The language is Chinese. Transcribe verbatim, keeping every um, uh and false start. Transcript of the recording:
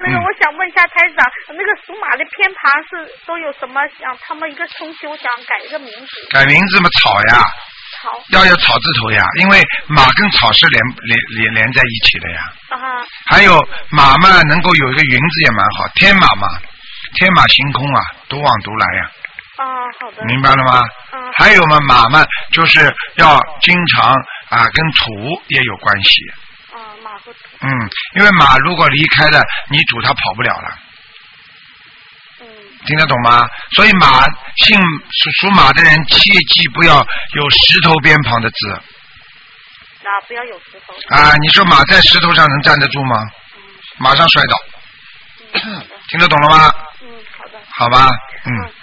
那个我想问一下台长，那个属马的偏旁是都有什么？想他们一个重修，想改一个名字。 改名字嘛，草呀。 草。 要有草字头呀，因为马跟草是连连连连在一起的呀。 啊。还有马嘛，能够有一个云字也蛮好，天马嘛，天马行空啊，独往独来呀。 啊，好的。 明白了吗？ 嗯。 还有嘛，马嘛，就是要经常啊跟土也有关系。 啊，马和土。 嗯，因为马如果离开了你主，它跑不了了。 嗯。听得懂吗？所以马姓属属马的人，切记不要有石头边旁的字。 啊，不要有石头。 啊，你说马在石头上能站得住吗？嗯。马上摔倒。 嗯、 听得懂了吗？ 嗯，好的。 好吧，嗯。嗯